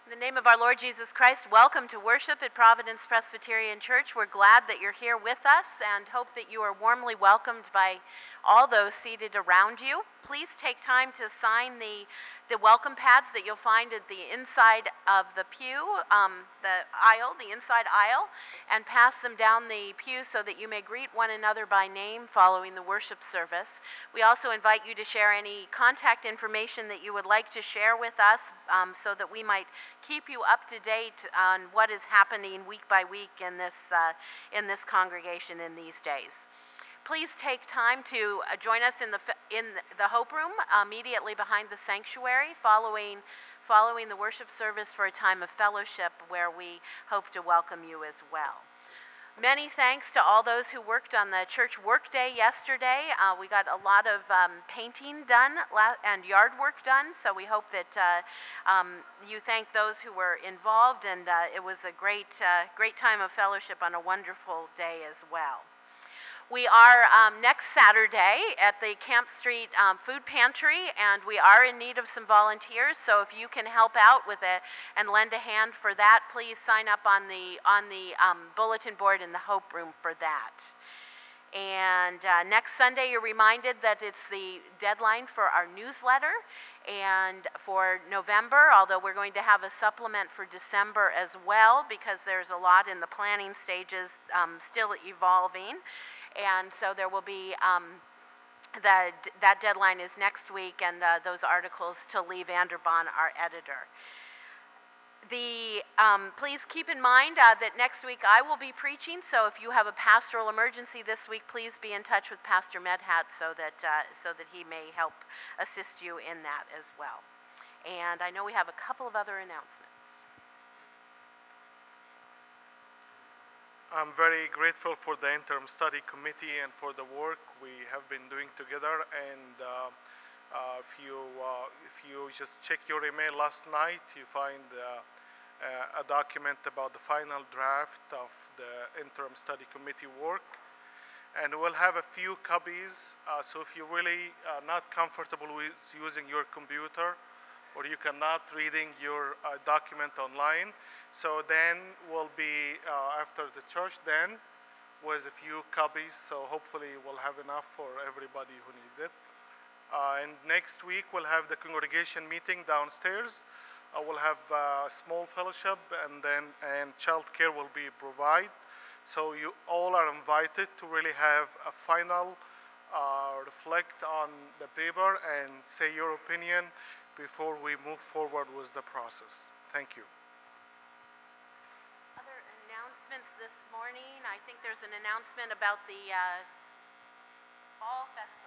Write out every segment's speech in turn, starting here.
In the name of our Lord Jesus Christ, welcome to worship at Providence Presbyterian Church. We're glad that you're here with us and hope that you are warmly welcomed by all those seated around you. Please take time to sign the welcome pads that you'll find at the inside of the pew, the inside aisle, and pass them down the pew so that you may greet one another by name following the worship service. We also invite you to share any contact information that you would like to share with us so that we might keep you up to date on what is happening week by week in this congregation in these days. Please take time to join us in the Hope Room immediately behind the sanctuary following the worship service for a time of fellowship where we hope to welcome you as well. Many thanks to all those who worked on the church work day yesterday. We got a lot of painting done and yard work done, so we hope that you thank those who were involved, and it was a great time of fellowship on a wonderful day as well. We are next Saturday at the Camp Street Food Pantry, and we are in need of some volunteers. So if you can help out with it and lend a hand for that, please sign up on the bulletin board in the Hope Room for that. And next Sunday, you're reminded that it's the deadline for our newsletter. And for November, although we're going to have a supplement for December as well, because there's a lot in the planning stages still evolving. And so there will be, that deadline is next week, and those articles to Lee Vanderbaan, our editor. Please keep in mind that next week I will be preaching, so if you have a pastoral emergency this week, please be in touch with Pastor Medhat so that he may help assist you in that as well. And I know we have a couple of other announcements. I'm very grateful for the interim study committee and for the work we have been doing together. And if you just check your email last night, you find a document about the final draft of the interim study committee work. And we'll have a few copies. So if you're really not comfortable with using your computer, or you cannot reading your document online, so then we'll be after the church then with a few copies, so hopefully we'll have enough for everybody who needs it. And next week we'll have the congregation meeting downstairs. We'll have a small fellowship, and child care will be provided. So you all are invited to really have a final reflect on the paper and say your opinion before we move forward with the process. Thank you. Other announcements this morning. I think there's an announcement about the Fall Festival.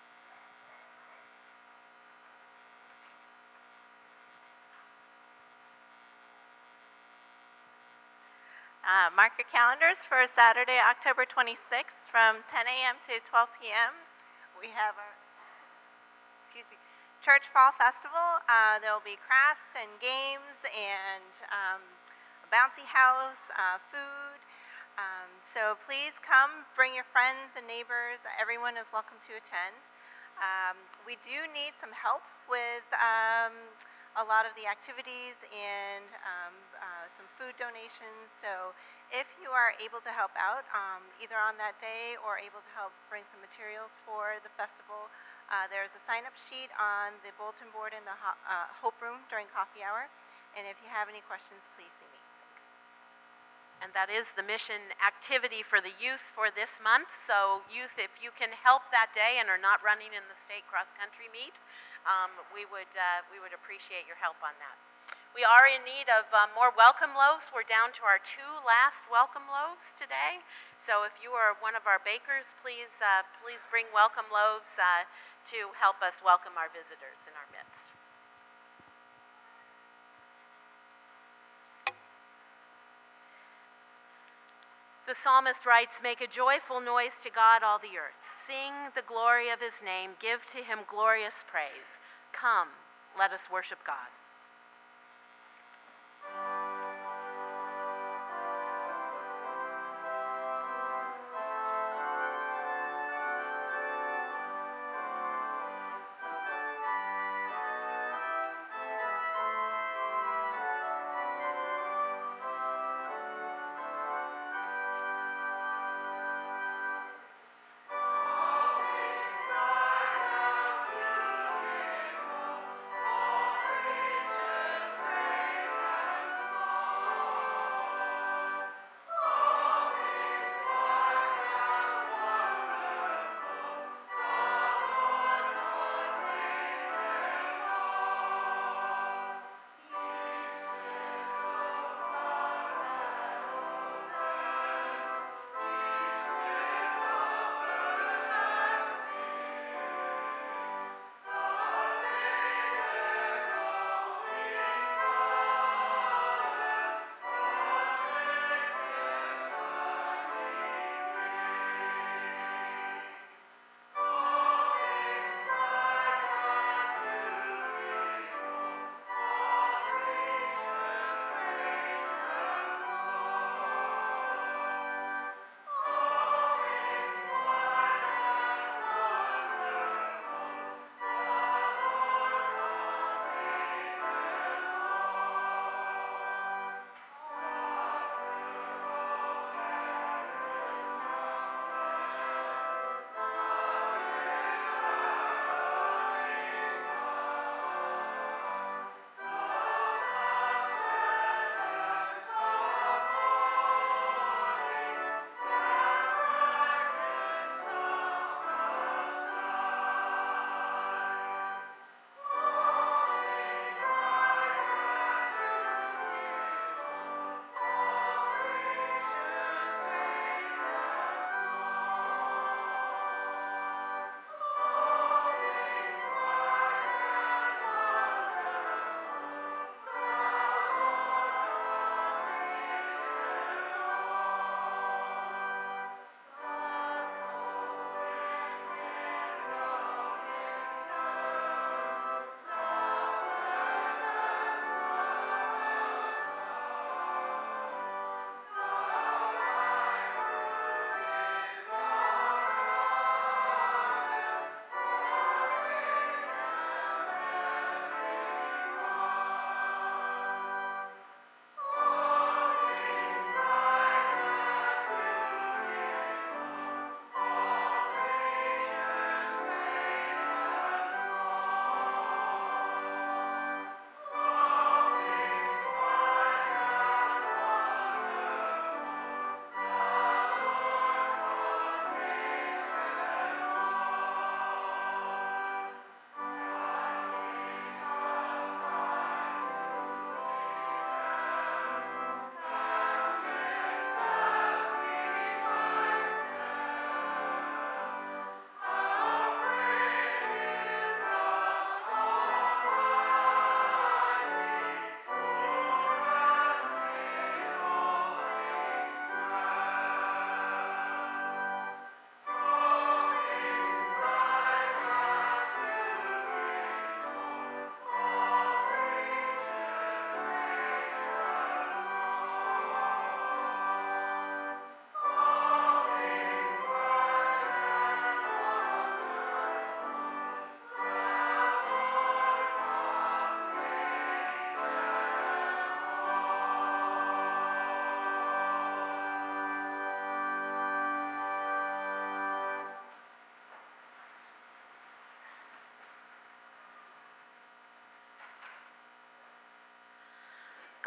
Mark your calendars for Saturday, October 26th from 10 a.m. to 12 p.m. We have our Church Fall Festival. There will be crafts and games and a bouncy house, food. So please come, bring your friends and neighbors. Everyone is welcome to attend. We do need some help with a lot of the activities and some food donations. So if you are able to help out either on that day or able to help bring some materials for the festival, there's a sign-up sheet on the bulletin board in the Hope Room during coffee hour. And if you have any questions, please see me. Thanks. And that is the mission activity for the youth for this month. So youth, if you can help that day and are not running in the state cross-country meet, we would appreciate your help on that. We are in need of more welcome loaves. We're down to our 2 last welcome loaves today. So if you are one of our bakers, please bring welcome loaves to help us welcome our visitors in our midst. The psalmist writes, "Make a joyful noise to God, all the earth. Sing the glory of his name. Give to him glorious praise. Come, let us worship God."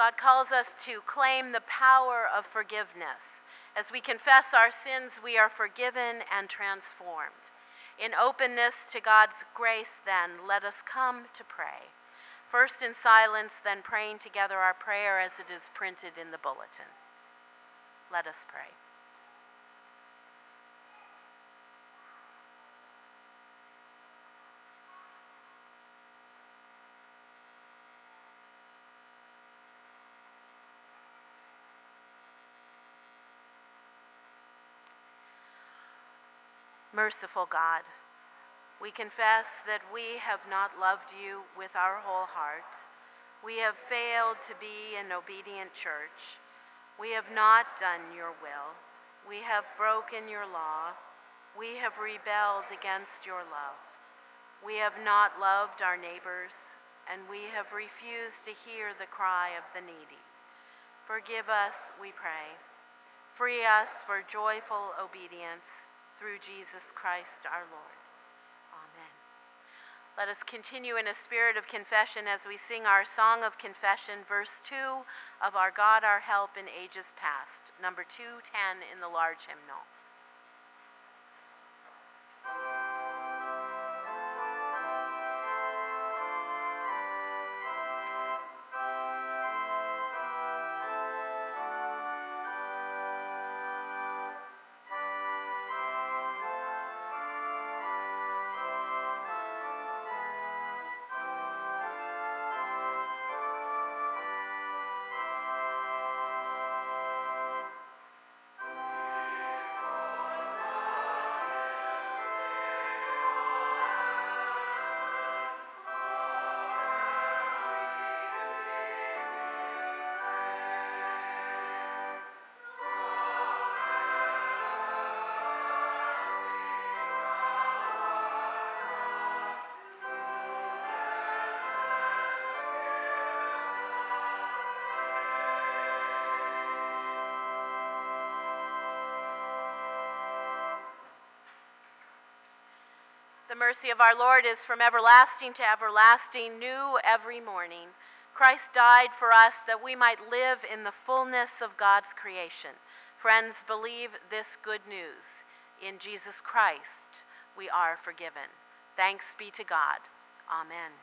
God calls us to claim the power of forgiveness. As we confess our sins, we are forgiven and transformed. In openness to God's grace, then, let us come to pray. First in silence, then praying together our prayer as it is printed in the bulletin. Let us pray. Merciful God, we confess that we have not loved you with our whole heart. We have failed to be an obedient church. We have not done your will. We have broken your law. We have rebelled against your love. We have not loved our neighbors, and we have refused to hear the cry of the needy. Forgive us, we pray. Free us for joyful obedience through Jesus Christ our Lord. Amen. Let us continue in a spirit of confession as we sing our Song of Confession, verse 2 of Our God, Our Help in Ages Past, number 210 in the large hymnal. The mercy of our Lord is from everlasting to everlasting, new every morning. Christ died for us that we might live in the fullness of God's creation. Friends, believe this good news. In Jesus Christ, we are forgiven. Thanks be to God. Amen.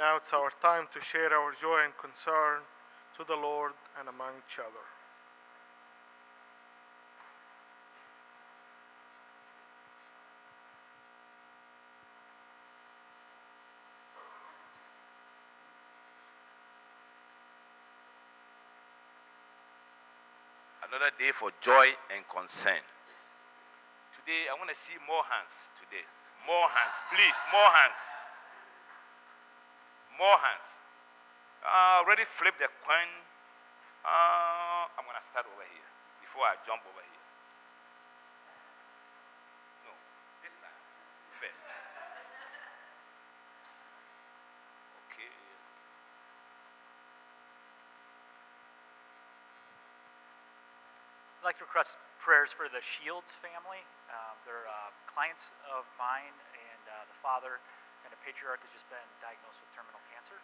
Now it's our time to share our joy and concern to the Lord and among each other. Another day for joy and concern. Today, I want to see more hands today. More hands, please, more hands. More hands. Already flip the coin. I'm going to start over here before I jump over here. No, this side first. Okay. I'd like to request prayers for the Shields family. They're clients of mine, and the father and a patriarch has just been diagnosed with terminal cancer.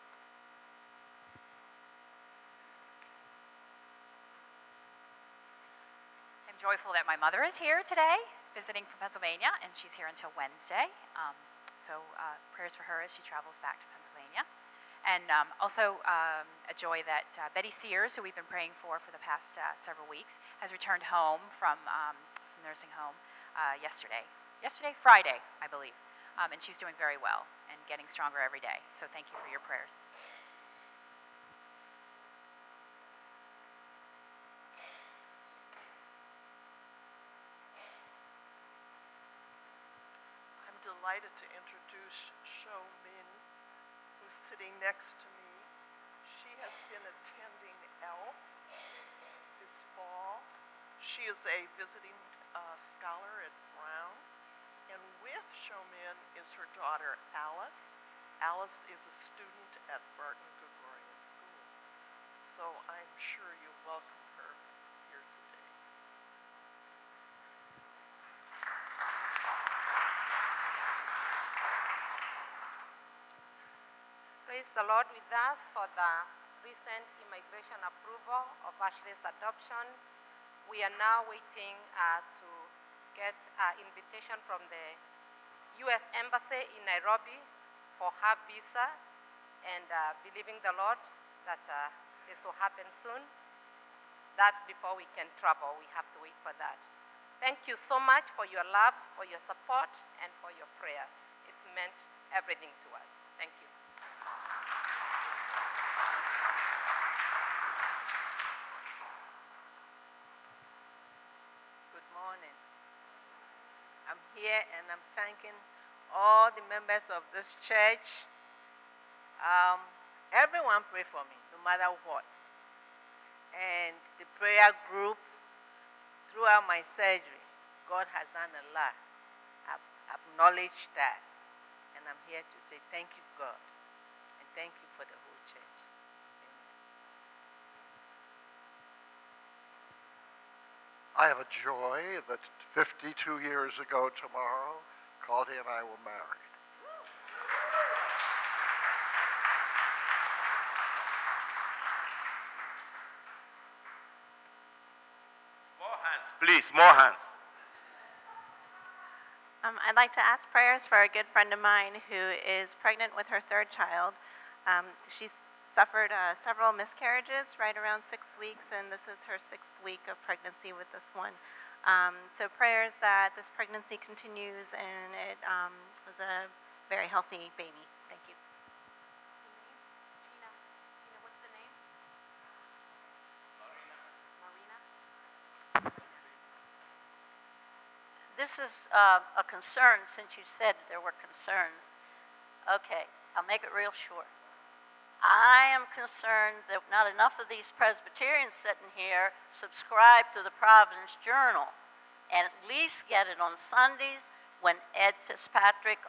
I'm joyful that my mother is here today, visiting from Pennsylvania, and she's here until Wednesday. So prayers for her as she travels back to Pennsylvania. And also a joy that Betty Sears, who we've been praying for the past several weeks, has returned home from nursing home Friday, I believe. And she's doing very well and getting stronger every day. So thank you for your prayers. I'm delighted to introduce Shou Min, who's sitting next to me. She has been attending ELF this fall. She is a visiting scholar at Brown. And with Shou Min is her daughter, Alice. Alice is a student at Barton Gregorian School. So I'm sure you welcome her here today. Praise the Lord with us for the recent immigration approval of Ashley's adoption. We are now waiting to get an invitation from the U.S. Embassy in Nairobi for her visa, and believing the Lord that this will happen soon. That's before we can travel. We have to wait for that. Thank you so much for your love, for your support, and for your prayers. It's meant everything to us. Thank you. Good morning. I'm here and I'm thanking all the members of this church. Everyone pray for me, no matter what. And the prayer group, throughout my surgery, God has done a lot. I've acknowledged that. And I'm here to say thank you, God. And thank you for the whole church. I have a joy that 52 years ago tomorrow, Claudia and I were married. More hands, please, more hands. I'd like to ask prayers for a good friend of mine who is pregnant with her third child. She's suffered several miscarriages right around 6 weeks, and this is her 6th week of pregnancy with this one. So prayers that this pregnancy continues and it is a very healthy baby. Thank you. Gina, what's the name? Marina. This is a concern, since you said there were concerns. Okay, I'll make it real short. I am concerned that not enough of these Presbyterians sitting here subscribe to the Providence Journal and at least get it on Sundays when Ed Fitzpatrick,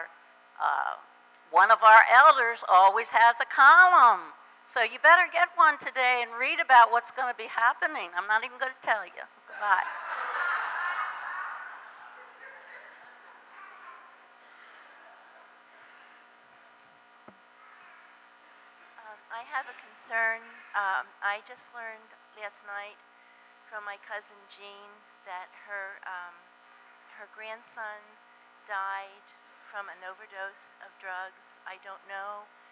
one of our elders, always has a column. So you better get one today and read about what's going to be happening. I'm not even going to tell you. Goodbye. I have a concern. I just learned last night from my cousin Jean that her grandson died from an overdose of drugs. I don't know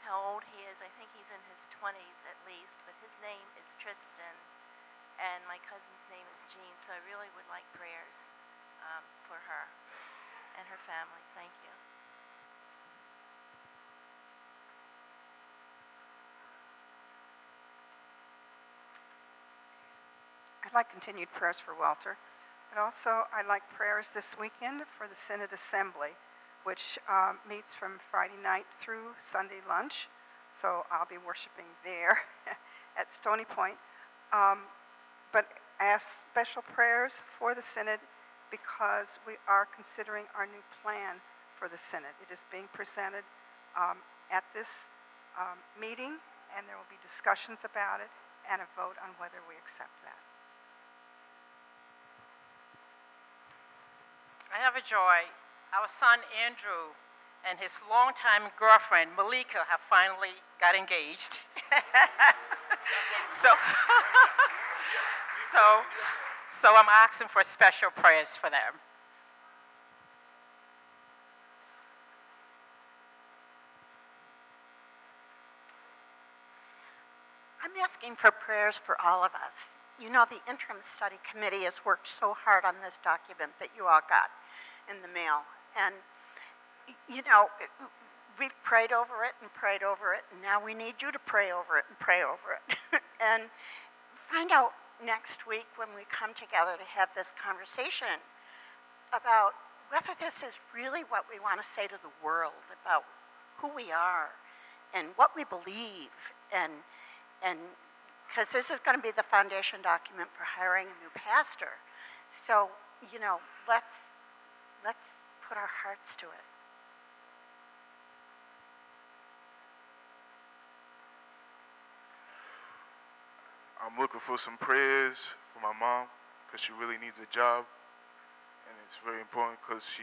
how old he is. I think he's in his 20s at least, but his name is Tristan, and my cousin's name is Jean, so I really would like prayers for her and her family. Thank you. I'd like continued prayers for Walter. And also, I'd like prayers this weekend for the Synod Assembly, which meets from Friday night through Sunday lunch. So I'll be worshiping there at Stony Point. But I ask special prayers for the Synod because we are considering our new plan for the Synod. It is being presented at this meeting, and there will be discussions about it and a vote on whether we accept that. I have a joy. Our son Andrew and his longtime girlfriend Malika have finally got engaged. so I'm asking for special prayers for them. I'm asking for prayers for all of us. You know, the interim study committee has worked so hard on this document that you all got in the mail. And, you know, we've prayed over it, and now we need you to pray over it and pray over it. And find out next week when we come together to have this conversation about whether this is really what we want to say to the world about who we are and what we believe, and because this is going to be the foundation document for hiring a new pastor. So, you know, let's put our hearts to it. I'm looking for some prayers for my mom because she really needs a job, and it's very important because she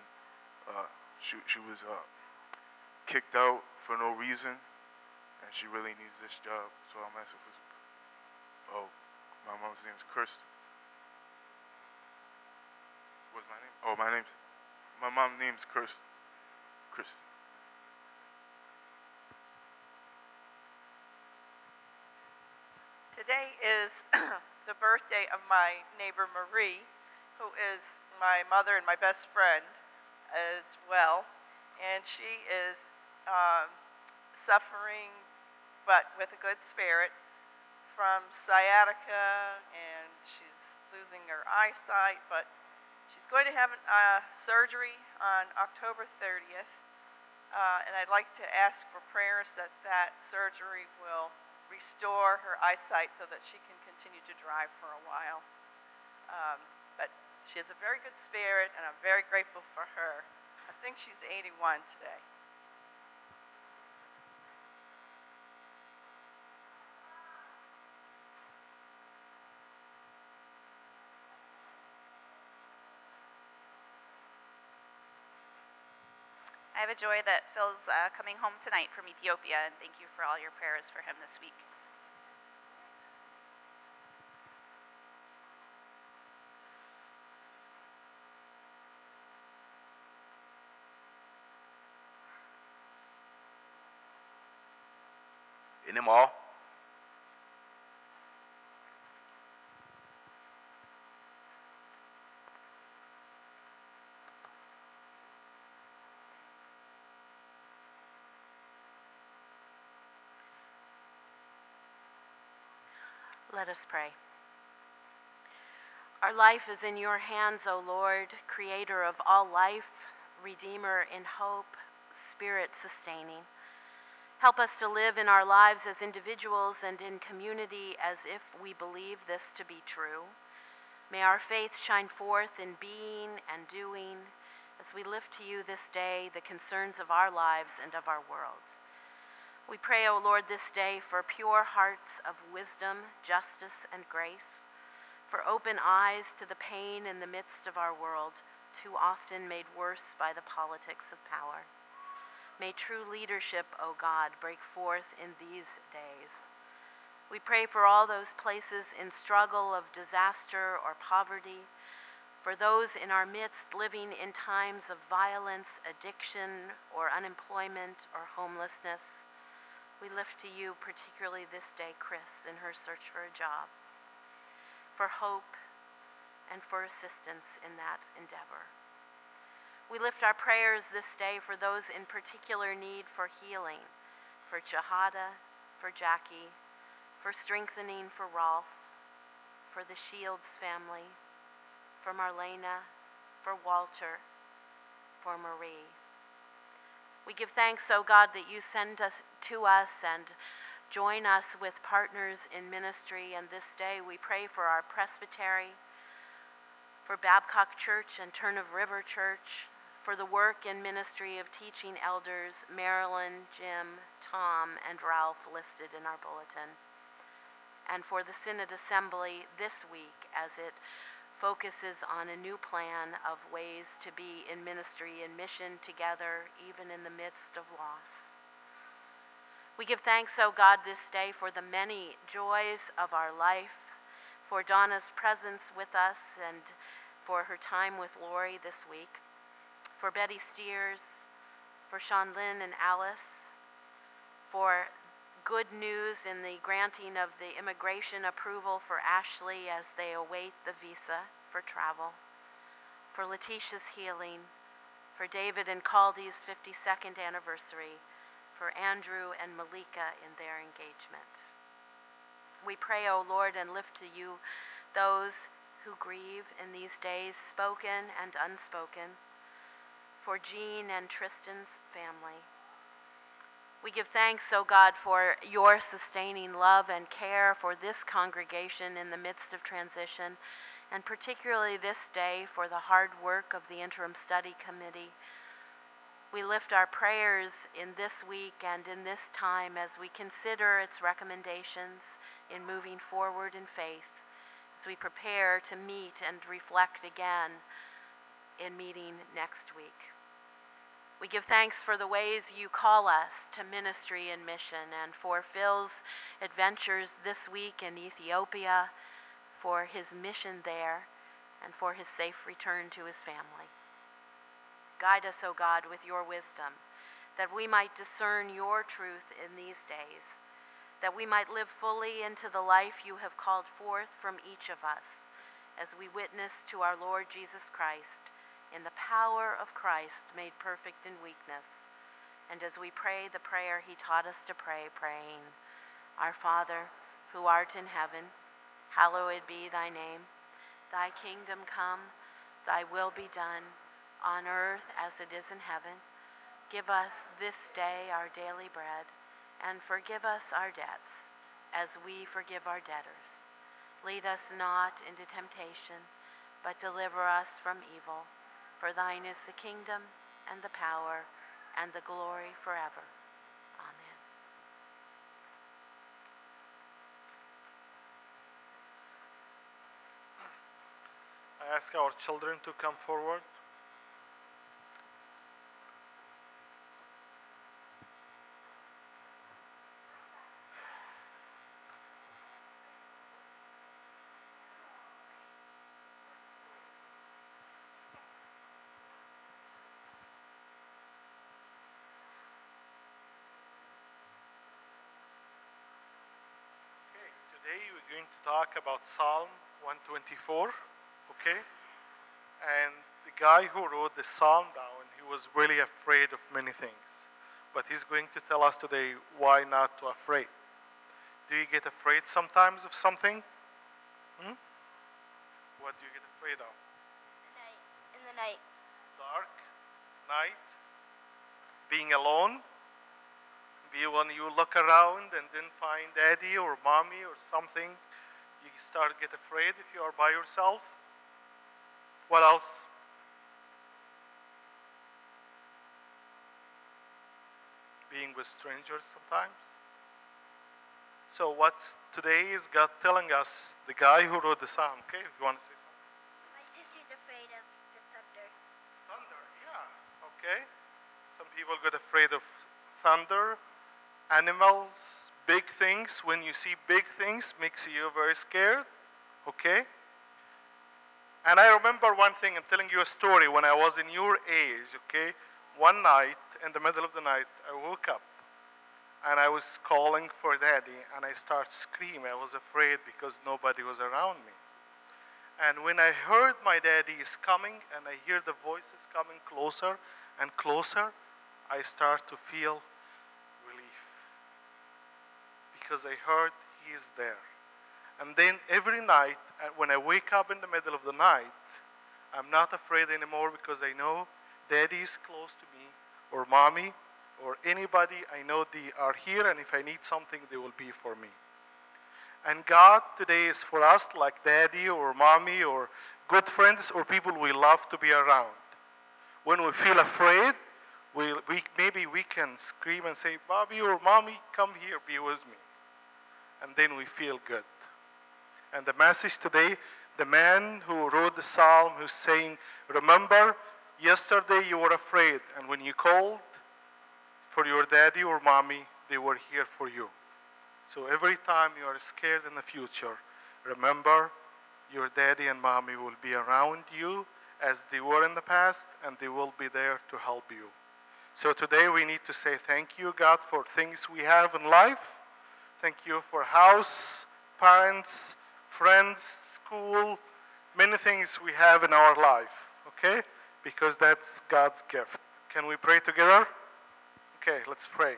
was kicked out for no reason, and she really needs this job. So I'm asking for some. Oh, my mom's name is Kirsten. What's my name? Oh, my mom's name's Kirsten. Today is the birthday of my neighbor Marie, who is my mother and my best friend as well. And she is suffering, but with a good spirit, from sciatica, and she's losing her eyesight, but she's going to have surgery on October 30th. And I'd like to ask for prayers that that surgery will restore her eyesight so that she can continue to drive for a while. But she has a very good spirit, and I'm very grateful for her. I think she's 81 today. I have a joy that Phil's coming home tonight from Ethiopia, and thank you for all your prayers for him this week. Any more? Let us pray. Our life is in your hands, O Lord, creator of all life, redeemer in hope, spirit sustaining. Help us to live in our lives as individuals and in community as if we believe this to be true. May our faith shine forth in being and doing as we lift to you this day the concerns of our lives and of our world. We pray, O Lord, this day for pure hearts of wisdom, justice, and grace, for open eyes to the pain in the midst of our world, too often made worse by the politics of power. May true leadership, O God, break forth in these days. We pray for all those places in struggle of disaster or poverty, for those in our midst living in times of violence, addiction, or unemployment or homelessness, We lift to you particularly this day Chris in her search for a job, for hope and for assistance in that endeavor. We lift our prayers this day for those in particular need for healing, for Jahada, for Jackie, for strengthening for Rolf, for the Shields family, for Marlena, for Walter, for Marie. We give thanks, O God, that you send us to us and join us with partners in ministry. And this day we pray for our presbytery, for Babcock Church and Turn of River Church, for the work and ministry of teaching elders Marilyn, Jim, Tom, and Ralph listed in our bulletin, and for the Synod Assembly this week as it focuses on a new plan of ways to be in ministry and mission together, even in the midst of loss. We give thanks, O God, this day for the many joys of our life, for Donna's presence with us and for her time with Lori this week, for Betty Steers, for Sean Lynn and Alice, for good news in the granting of the immigration approval for Ashley as they await the visa for travel, for Letitia's healing, for David and Caldy's 52nd anniversary, for Andrew and Malika in their engagement. We pray, O Lord, and lift to you those who grieve in these days, spoken and unspoken, for Jean and Tristan's family. We give thanks, O God, for your sustaining love and care for this congregation in the midst of transition, and particularly this day for the hard work of the Interim Study Committee. We lift our prayers in this week and in this time as we consider its recommendations in moving forward in faith, as we prepare to meet and reflect again in meeting next week. We give thanks for the ways you call us to ministry and mission, and for Phil's adventures this week in Ethiopia, for his mission there, and for his safe return to his family. Guide us, O God, with your wisdom, that we might discern your truth in these days, that we might live fully into the life you have called forth from each of us, as we witness to our Lord Jesus Christ in the power of Christ made perfect in weakness, and as we pray the prayer he taught us to pray, praying, Our Father, who art in heaven, hallowed be thy name. Thy kingdom come, thy will be done, on earth as it is in heaven. Give us this day our daily bread, and forgive us our debts, as we forgive our debtors. Lead us not into temptation, but deliver us from evil. For thine is the kingdom, and the power, and the glory forever. Amen. I ask our children to come forward. Today we're going to talk about Psalm 124, okay? And the guy who wrote the psalm down, he was really afraid of many things. But he's going to tell us today why not to afraid. Do you get afraid sometimes of something? What do you get afraid of? In the night. Dark, night, being alone. When you look around and then find daddy or mommy or something, you start to get afraid if you are by yourself. What else? Being with strangers sometimes. So what's today is God telling us, the guy who wrote the psalm, okay, if you want to say something. My sister's afraid of the thunder. Thunder, yeah, okay. Some people get afraid of thunder. Animals, big things. When you see big things, makes you very scared, okay? And I remember one thing, I'm telling you a story when I was in your age, okay? One night, in the middle of the night, I woke up and I was calling for Daddy, and I started screaming. I was afraid because nobody was around me. And when I heard my daddy is coming, and I hear the voices coming closer and closer, I start to feel relief because I heard he is there. And then every night, when I wake up in the middle of the night, I'm not afraid anymore because I know Daddy is close to me, or Mommy, or anybody I know they are here, and if I need something, they will be for me. And God today is for us like Daddy or Mommy or good friends or people we love to be around. When we feel afraid, maybe we can scream and say, Bobby or Mommy, come here, be with me. And then we feel good. And the message today, the man who wrote the psalm who's saying, remember, yesterday you were afraid, and when you called for your daddy or mommy, they were here for you. So every time you are scared in the future, remember your daddy and mommy will be around you as they were in the past, and they will be there to help you. So today we need to say thank you, God, for things we have in life. Thank you for house, parents, friends, school, many things we have in our life, okay? Because that's God's gift. Can we pray together? Okay, let's pray.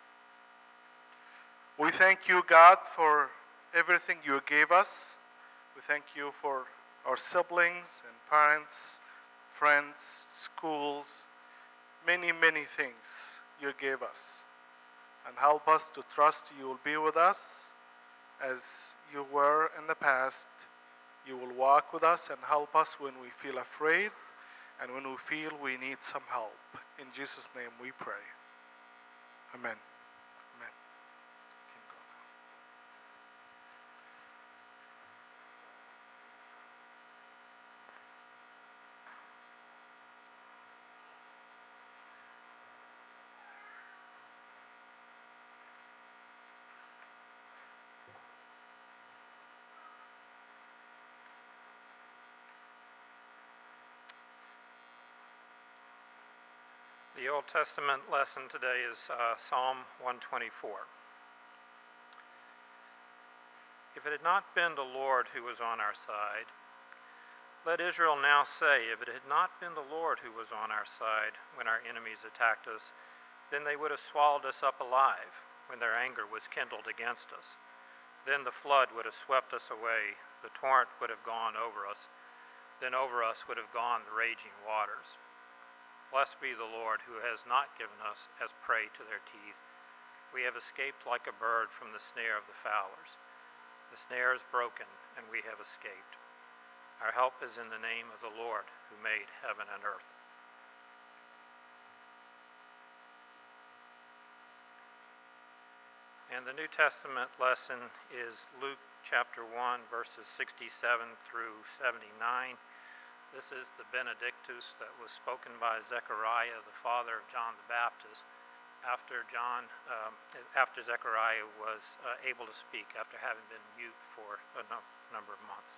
We thank you, God, for everything you gave us. We thank you for our siblings and parents, friends, schools, many, many things you gave us. And help us to trust you will be with us as you were in the past. You will walk with us and help us when we feel afraid and when we feel we need some help. In Jesus' name we pray. Amen. Amen. The Old Testament lesson today is Psalm 124. If it had not been the Lord who was on our side, let Israel now say, if it had not been the Lord who was on our side when our enemies attacked us, then they would have swallowed us up alive when their anger was kindled against us. Then the flood would have swept us away, the torrent would have gone over us, then over us would have gone the raging waters. Blessed be the Lord who has not given us as prey to their teeth. We have escaped like a bird from the snare of the fowlers. The snare is broken, and we have escaped. Our help is in the name of the Lord who made heaven and earth. And the New Testament lesson is Luke chapter 1, verses 67 through 79. This is the Benedictus that was spoken by Zechariah, the father of John the Baptist, after Zechariah was able to speak after having been mute for a number of months.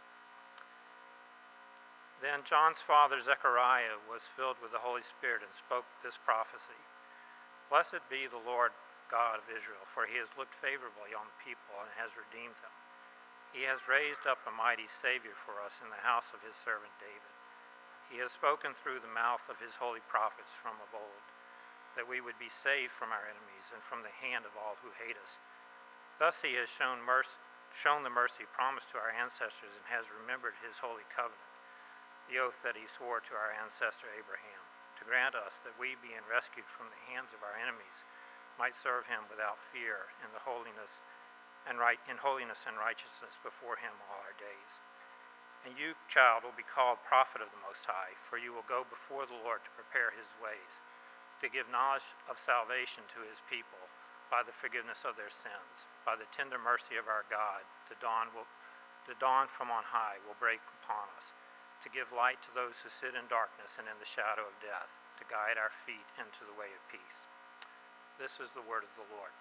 Then John's father Zechariah was filled with the Holy Spirit and spoke this prophecy. Blessed be the Lord God of Israel, for he has looked favorably on the people and has redeemed them. He has raised up a mighty Savior for us in the house of his servant David. He has spoken through the mouth of his holy prophets from of old, that we would be saved from our enemies and from the hand of all who hate us. Thus he has shown the mercy promised to our ancestors and has remembered his holy covenant, the oath that he swore to our ancestor Abraham, to grant us that we, being rescued from the hands of our enemies, might serve him without fear in holiness and righteousness before him all our days. And you, child, will be called prophet of the Most High, for you will go before the Lord to prepare his ways, to give knowledge of salvation to his people by the forgiveness of their sins, by the tender mercy of our God. The dawn from on high will break upon us, to give light to those who sit in darkness and in the shadow of death, to guide our feet into the way of peace. This is the word of the Lord.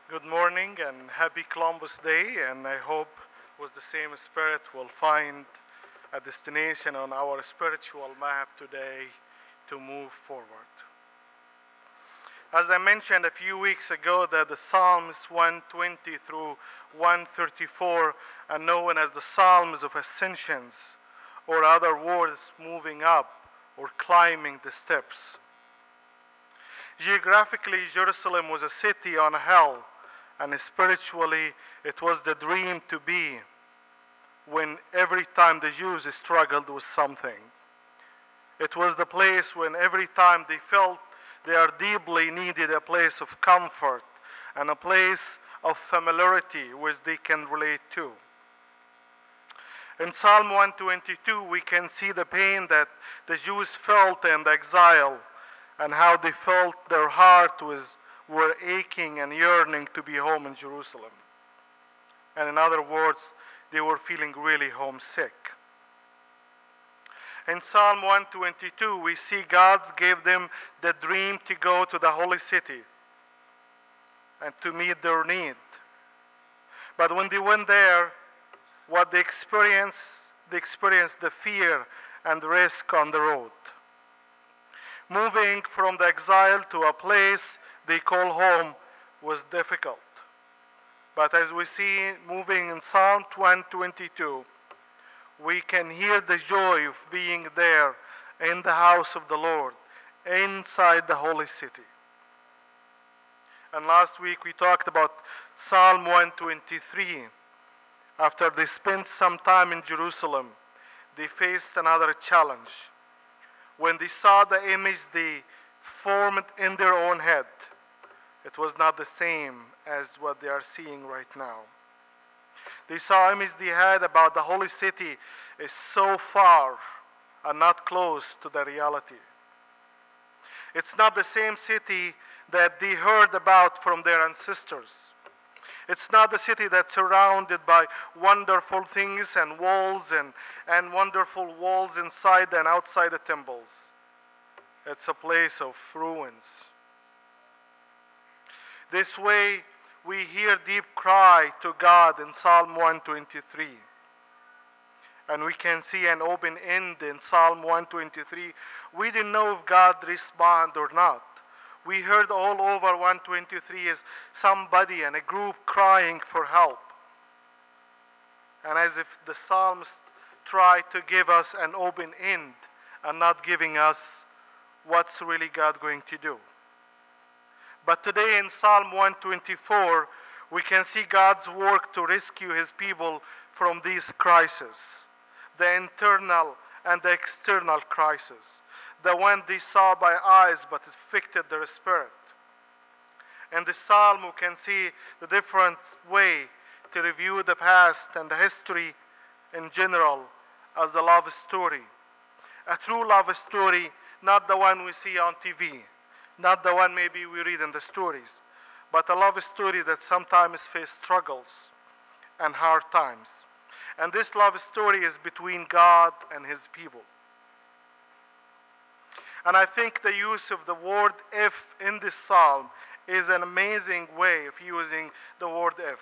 Good morning and happy Columbus Day, and I hope with the same spirit we'll find a destination on our spiritual map today to move forward. As I mentioned a few weeks ago, that the Psalms 120 through 134 are known as the Psalms of Ascensions, or other words, moving up or climbing the steps. Geographically, Jerusalem was a city on a hill, and spiritually, it was the dream to be when every time the Jews struggled with something. It was the place when every time they felt they are deeply needed a place of comfort and a place of familiarity which they can relate to. In Psalm 122, we can see the pain that the Jews felt in the exile and how they felt their heart were aching and yearning to be home in Jerusalem. And in other words, they were feeling really homesick. In Psalm 122, we see God gave them the dream to go to the holy city and to meet their need. But when they went there, what they experienced the fear and risk on the road. Moving from the exile to a place they call home was difficult. But as we see moving in Psalm 122, we can hear the joy of being there in the house of the Lord, inside the holy city. And last week we talked about Psalm 123. After they spent some time in Jerusalem, they faced another challenge. When they saw the image they formed in their own head, it was not the same as what they are seeing right now. They saw image they had about the holy city is so far and not close to the reality. It's not the same city that they heard about from their ancestors. It's not the city that's surrounded by wonderful things and walls and wonderful walls inside and outside the temples. It's a place of ruins. This way, we hear deep cry to God in Psalm 123. And we can see an open end in Psalm 123. We didn't know if God responded or not. We heard all over 123 is somebody and a group crying for help. And as if the Psalms try to give us an open end and not giving us what's really God going to do. But today in Psalm 124, we can see God's work to rescue his people from these crises, the internal and the external crisis, the one they saw by eyes but affected their spirit. In the Psalm, we can see the different way to review the past and the history in general as a love story. A true love story, not the one we see on TV. Not the one maybe we read in the stories, but a love story that sometimes faces struggles and hard times. And this love story is between God and his people. And I think the use of the word if in this psalm is an amazing way of using the word if.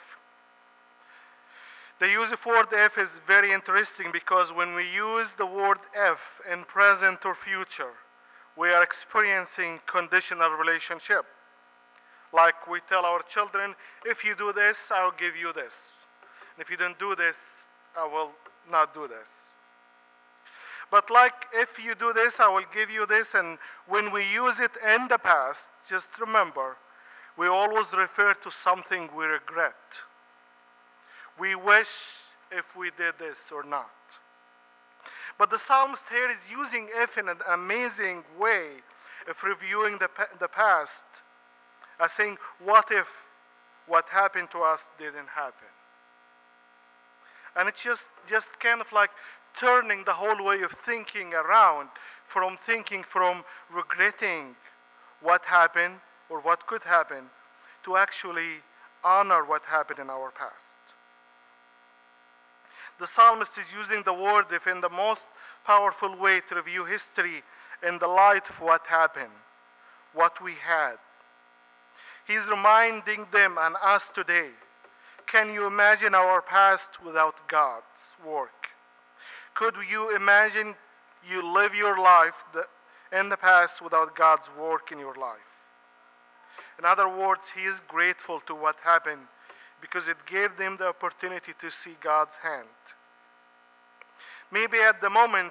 The use of word if is very interesting because when we use the word if in present or future, we are experiencing conditional relationship. Like we tell our children, if you do this, I'll give you this. And if you don't do this, I will not do this. But like, if you do this, I will give you this. And when we use it in the past, just remember, we always refer to something we regret. We wish if we did this or not. But the psalmist here is using if in an amazing way of reviewing the past, as saying, what if what happened to us didn't happen? And it's just kind of like turning the whole way of thinking around from regretting what happened or what could happen to actually honor what happened in our past. The psalmist is using the word if in the most powerful way to review history in the light of what happened, what we had. He's reminding them and us today. Can you imagine our past without God's work? Could you imagine you live your life in the past without God's work in your life? In other words, he is grateful to what happened because it gave them the opportunity to see God's hand. Maybe at the moment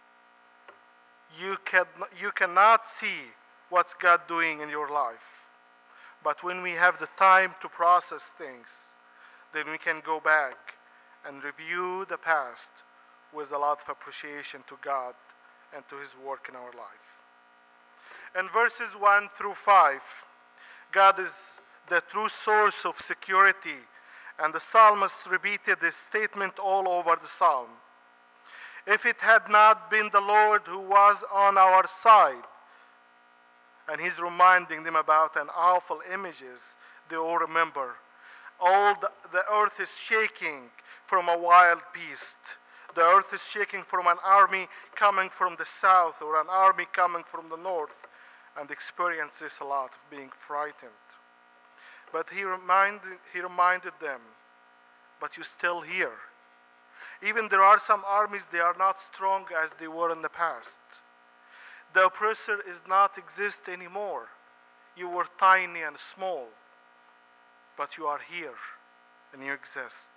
you cannot see what's God doing in your life. But when we have the time to process things, then we can go back and review the past with a lot of appreciation to God and to his work in our life. In verses 1 through 5, God is the true source of security, and the psalmist repeated this statement all over the psalm. If it had not been the Lord who was on our side, and he's reminding them about an awful images they all remember. The earth is shaking from a wild beast. The earth is shaking from an army coming from the south or an army coming from the north, and experiences a lot of being frightened. But he reminded them, but you're still here. Even there are some armies, they are not strong as they were in the past. The oppressor is not exist anymore. You were tiny and small, but you are here and you exist.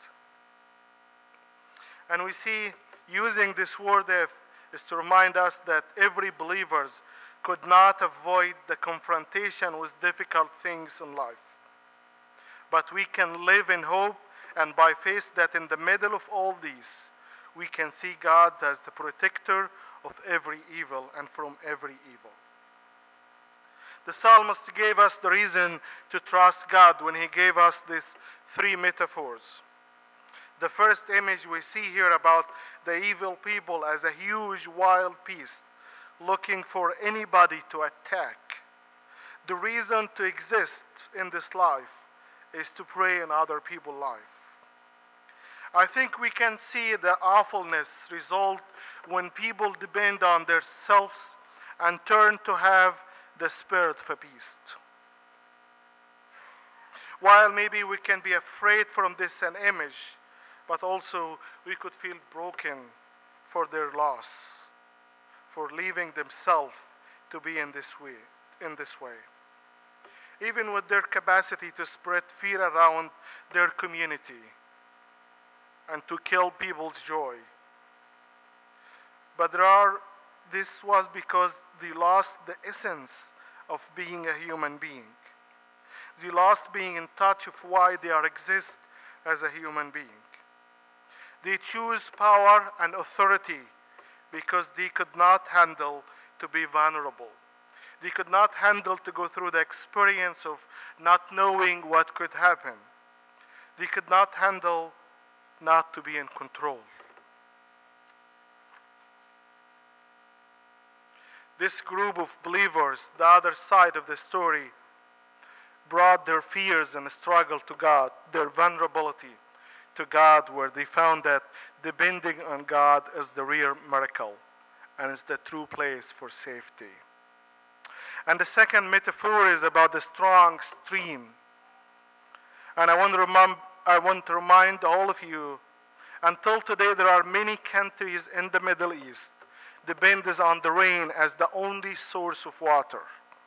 And we see using this word if is to remind us that every believer could not avoid the confrontation with difficult things in life. But we can live in hope and by faith that in the middle of all these, we can see God as the protector of every evil and from every evil. The psalmist gave us the reason to trust God when he gave us these three metaphors. The first image we see here about the evil people as a huge wild beast looking for anybody to attack. The reason to exist in this life is to pray in other people's life. I think we can see the awfulness result when people depend on themselves and turn to have the spirit of a beast. While maybe we can be afraid from this an image, but also we could feel broken for their loss, for leaving themselves to be in this way. Even with their capacity to spread fear around their community and to kill people's joy. But this was because they lost the essence of being a human being. They lost being in touch of why they exist as a human being. They choose power and authority because they could not handle to be vulnerable. They could not handle to go through the experience of not knowing what could happen. They could not handle not to be in control. This group of believers, the other side of the story, brought their fears and struggle to God, their vulnerability to God, where they found that depending on God is the real miracle and is the true place for safety. And the second metaphor is about the strong stream. And I want to remind all of you, until today there are many countries in the Middle East depends on the rain as the only source of water.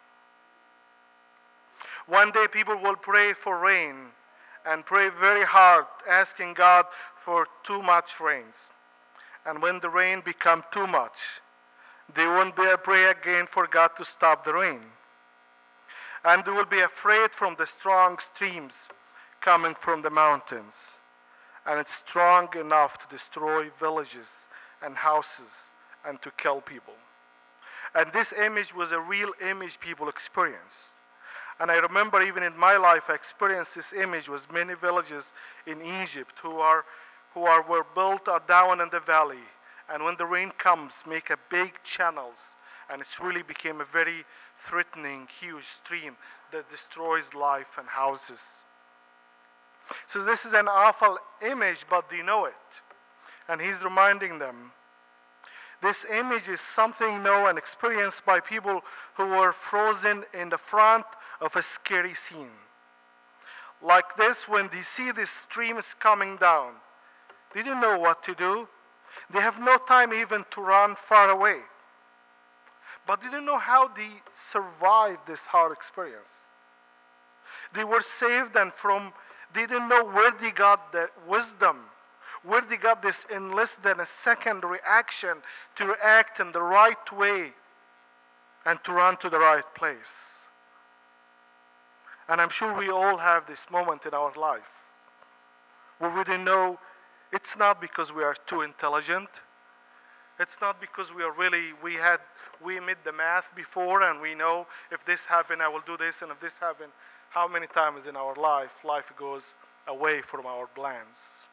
One day people will pray for rain and pray very hard, asking God for too much rains. And when the rain becomes too much, they won't be pray again for God to stop the rain. And they will be afraid from the strong streams coming from the mountains. And it's strong enough to destroy villages and houses and to kill people. And this image was a real image people experienced. And I remember even in my life, I experienced this image with many villages in Egypt who were built down in the valley. And when the rain comes, make a big channels. And it's really became a very threatening, huge stream that destroys life and houses. So this is an awful image, but they know it. And he's reminding them. This image is something known and experienced by people who were frozen in the front of a scary scene. Like this, when they see these streams coming down, they don't know what to do. They have no time even to run far away. But they don't know how they survived this hard experience. They were saved, and they didn't know where they got the wisdom, where they got this in less than a second reaction to react in the right way and to run to the right place. And I'm sure we all have this moment in our life where we didn't know. It's not because we are too intelligent. It's not because we made the math before and we know if this happened, I will do this, and if this happened, how many times in our life goes away from our plans.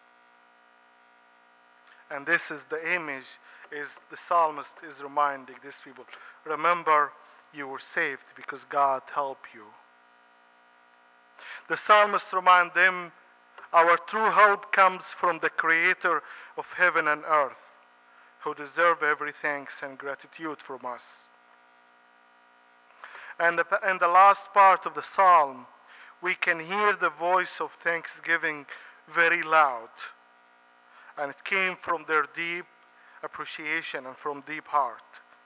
And this is the image, is the psalmist is reminding these people, remember you were saved because God helped you. The psalmist reminds them, our true help comes from the creator of heaven and earth, who deserve every thanks and gratitude from us. And in the last part of the psalm, we can hear the voice of thanksgiving very loud. And it came from their deep appreciation and from deep heart.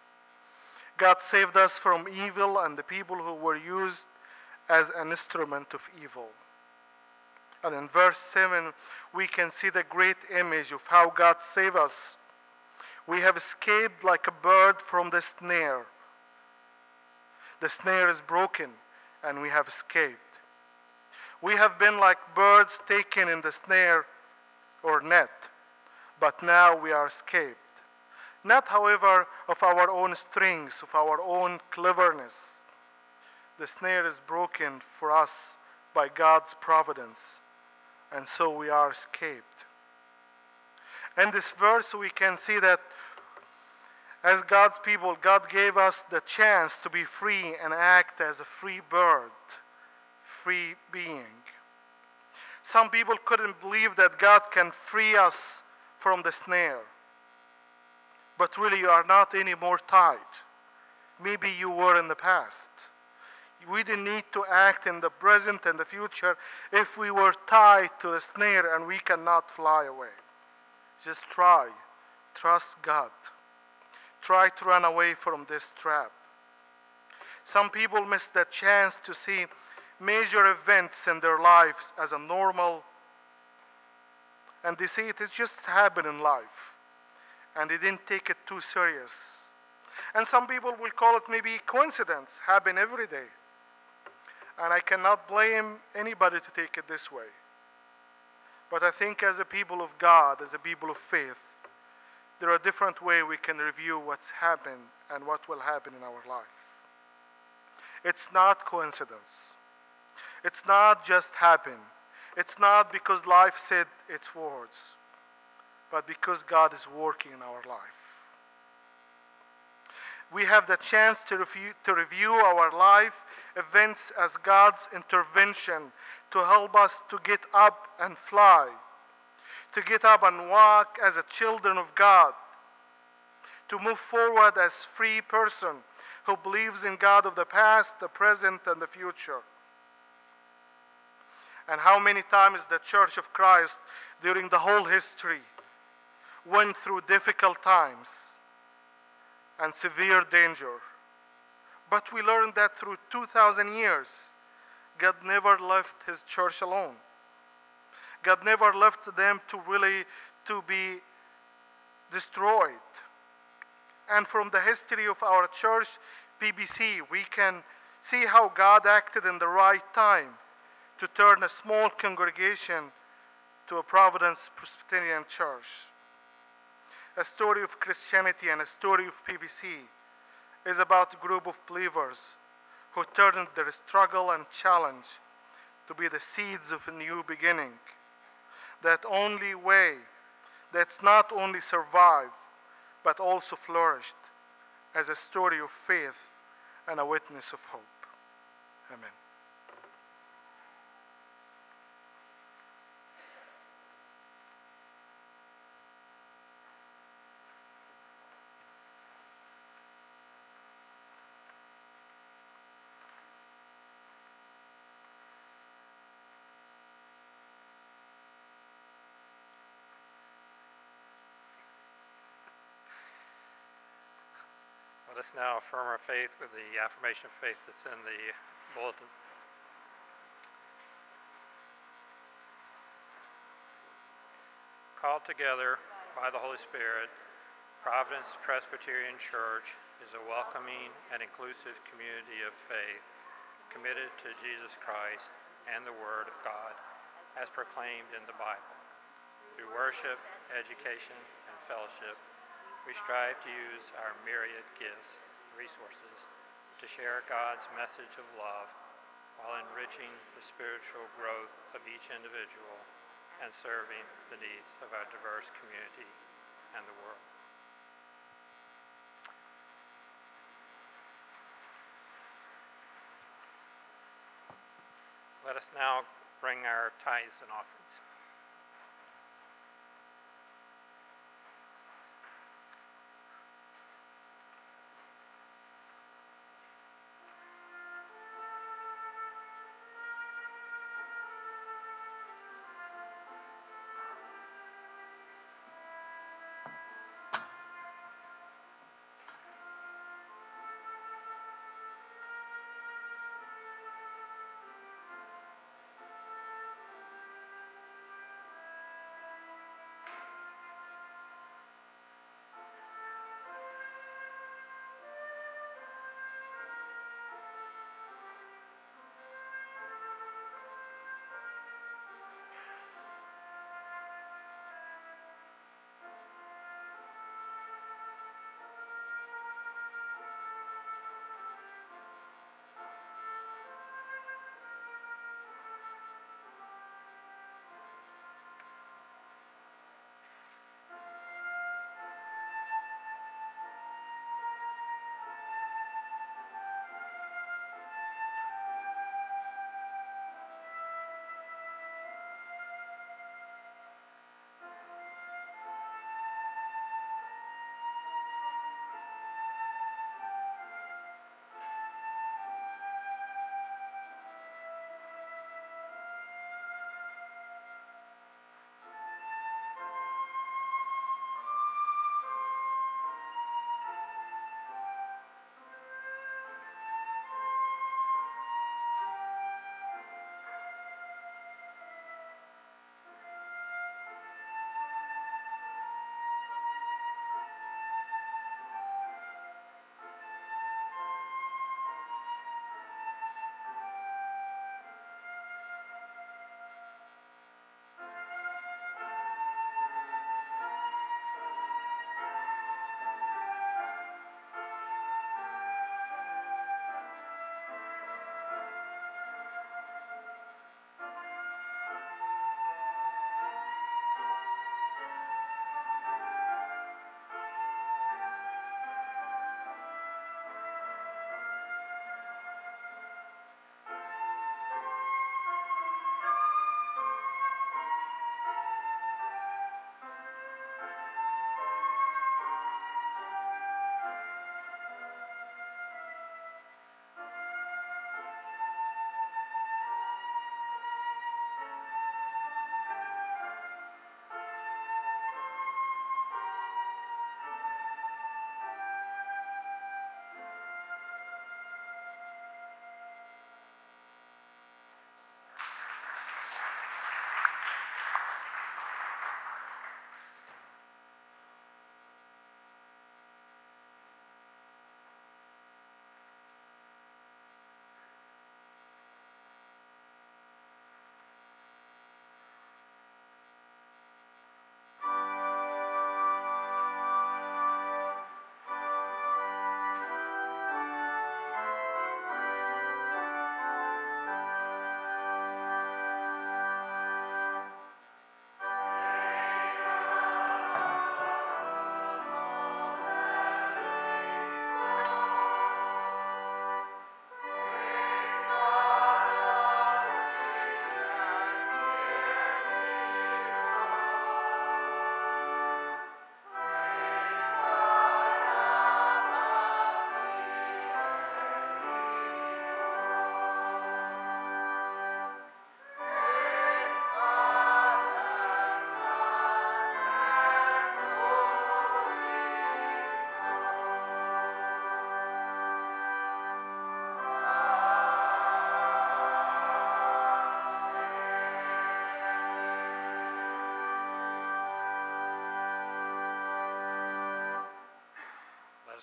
God saved us from evil and the people who were used as an instrument of evil. And in verse 7, we can see the great image of how God saved us. We have escaped like a bird from the snare. The snare is broken, and we have escaped. We have been like birds taken in the snare or net, but now we are escaped. Not, however, of our own strength, of our own cleverness. The snare is broken for us by God's providence, and so we are escaped. In this verse, we can see that as God's people, God gave us the chance to be free and act as a free bird, free being. Some people couldn't believe that God can free us from the snare. But really, you are not any more tied. Maybe you were in the past. We didn't need to act in the present and the future if we were tied to the snare and we cannot fly away. Just try. Trust God. Try to run away from this trap. Some people miss the chance to see major events in their lives as a normal, and they say it just happened in life, and they didn't take it too serious. And some people will call it maybe coincidence, happen every day. And I cannot blame anybody to take it this way. But I think as a people of God, as a people of faith, there are different ways we can review what's happened and what will happen in our life. It's not coincidence. It's not just happen. It's not because life said its words, but because God is working in our life. We have the chance to review our life events as God's intervention to help us to get up and fly, to get up and walk as a children of God, to move forward as free person who believes in God of the past, the present, and the future. And how many times the Church of Christ during the whole history went through difficult times and severe danger. But we learned that through 2,000 years, God never left his church alone. God never left them to be destroyed. And from the history of our church, PBC, we can see how God acted in the right time to turn a small congregation to a Providence Presbyterian church. A story of Christianity and a story of PBC is about a group of believers who turned their struggle and challenge to be the seeds of a new beginning. That's not only survived, but also flourished as a story of faith and a witness of hope. Amen. Let us now affirm our faith with the affirmation of faith that's in the bulletin. Called together by the Holy Spirit, Providence Presbyterian Church is a welcoming and inclusive community of faith committed to Jesus Christ and the Word of God as proclaimed in the Bible. Through worship, education, and fellowship, we strive to use our myriad gifts and resources to share God's message of love while enriching the spiritual growth of each individual and serving the needs of our diverse community and the world. Let us now bring our tithes and offerings.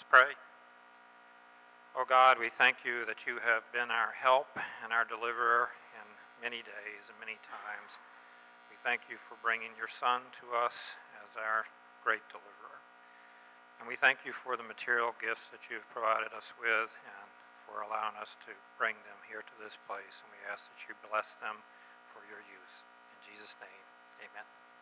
pray. Oh God, we thank you that you have been our help and our deliverer in many days and many times. We thank you for bringing your Son to us as our great deliverer. And we thank you for the material gifts that you've provided us with and for allowing us to bring them here to this place. And we ask that you bless them for your use. In Jesus' name, amen.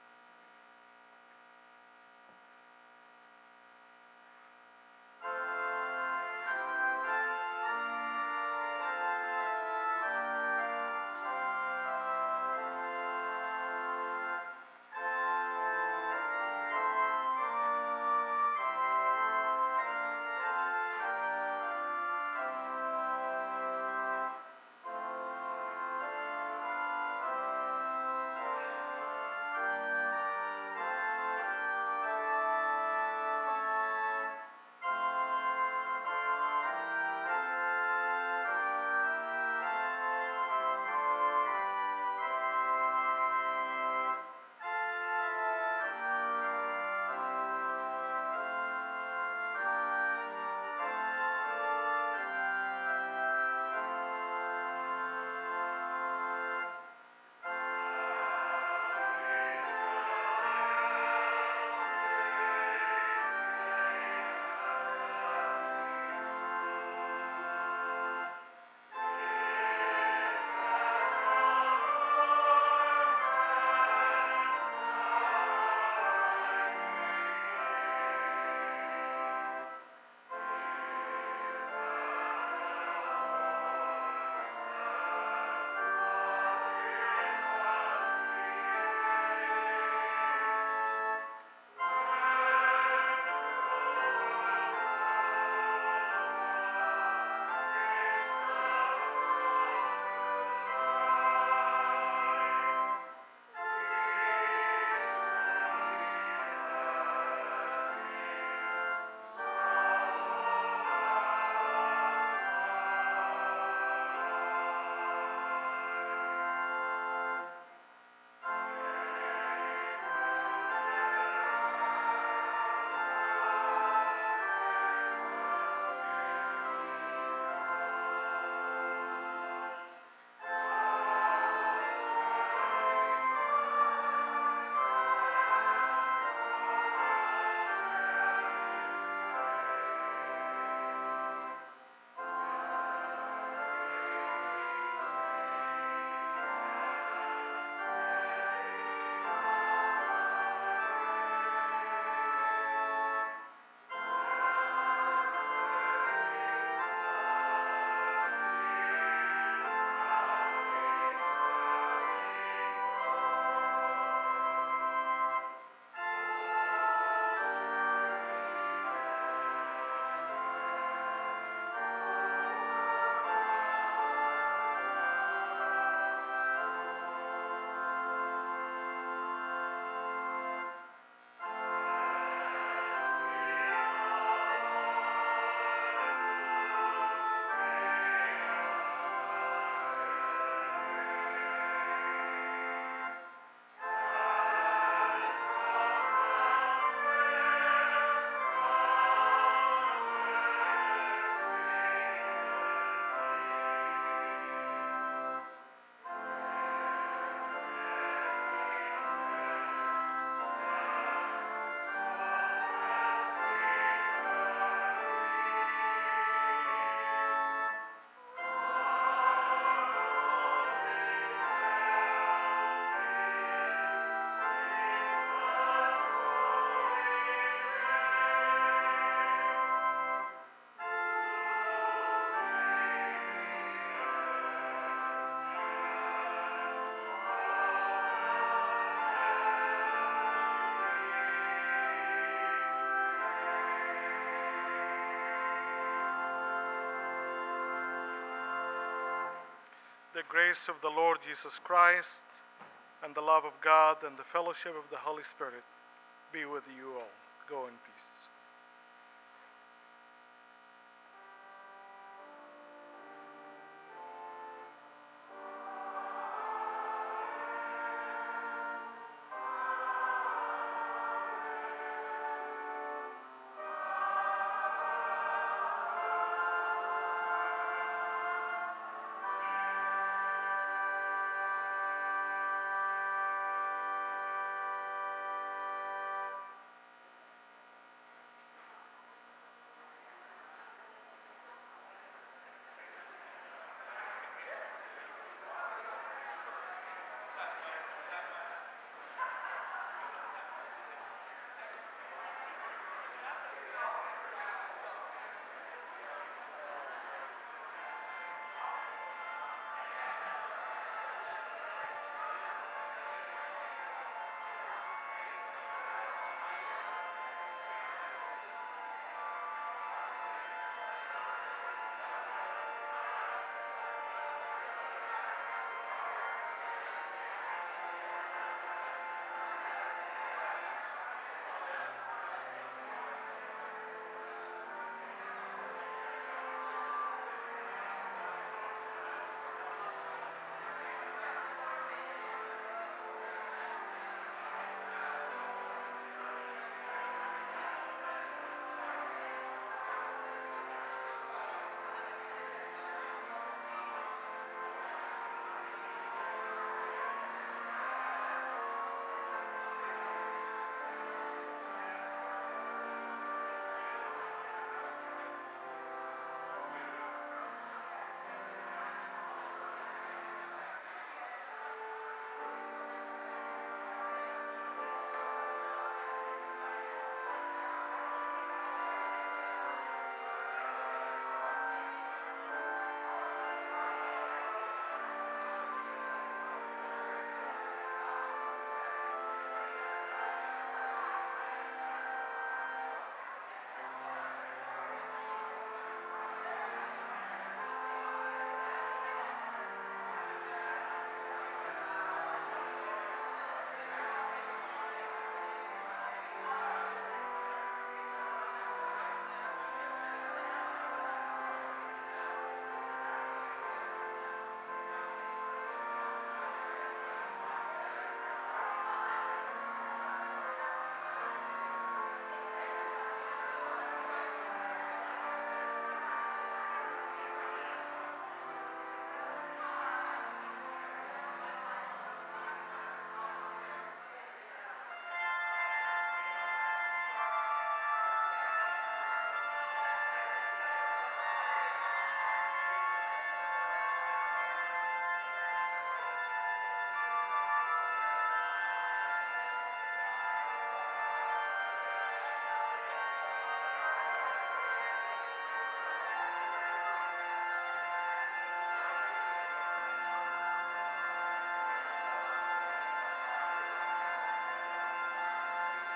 The grace of the Lord Jesus Christ and the love of God and the fellowship of the Holy Spirit be with you all. Go in peace.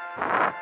Amen.